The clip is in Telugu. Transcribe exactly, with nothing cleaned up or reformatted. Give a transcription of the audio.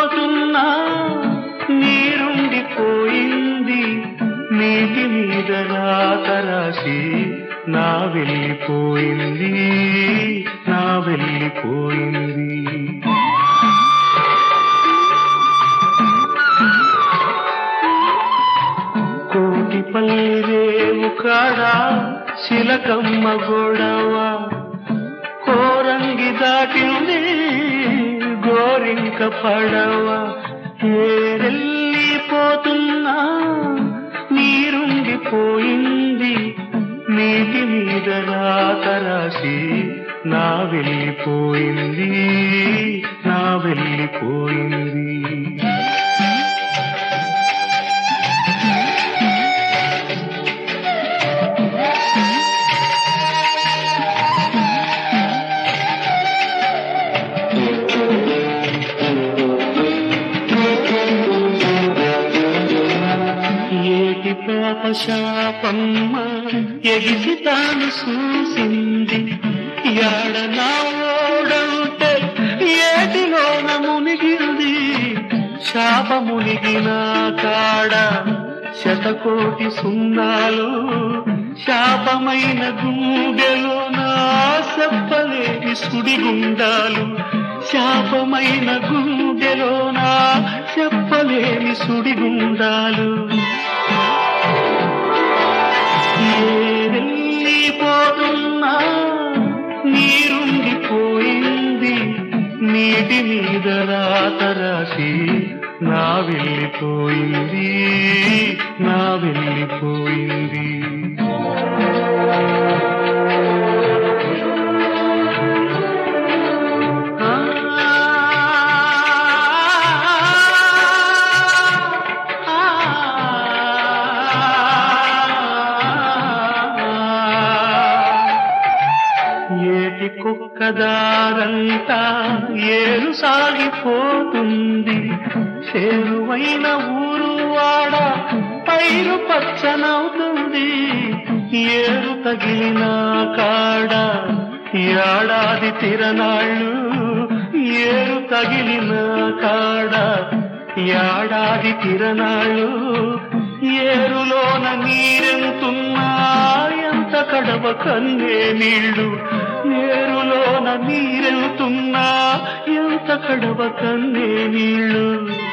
పోతున్నా నీరుండిపోయింది నీటి మీద రాత రాసి నా వెళ్ళిపోయింది నా వెళ్ళిపోయింది. కోటి పల్లిరేవు కాడా శిలకమ్మ గొడవ కోరంగి దాటింది గోరింక పడవ. ఏరెళ్ళిపోతున్నా నీరుండిపోయింది నీటి మీద రాత రాసి నా వెళ్ళిపోయింది నా వెళ్ళిపోయింది. ఏటి పాప శాపమ్మ ఎగిసి తాను చూసింది యాడ నా ఓడంటే ఏటిలోన మునిగింది. శాప మునిగిన కాడ శతకోటి సున్నాలు శాపమైన గుండెలోన చెప్పలేని సుడిగుండాలు. శాపమైన గుండెలోన చెప్పలేని సుడిగుండాలు. ఏరెళ్ళిపోతున్నా నీరుండిపోయింది నీటి మీద రాత రాసి నా వెళ్ళిపోయింది నా వెళ్ళిపోయింది. ఏటి కుక్కదారంతా ఏరు సాగిపోతుంది చేరువైన ఊరు వాడ పైరు పచ్చనవుతుంది. ఏరు తగిలిన కాడ ఏడాది తిరనాళ్ళు ఏరు తగిలిన కాడ ఏడాది తిరనాళ్ళు. ఏరులోన నీరెంతున్నా ఎంత కడవ కన్నే నీళ్ళు. ఏరులోన నీరెంతున్నా ఎంత కడవ కన్నే నీళ్ళు.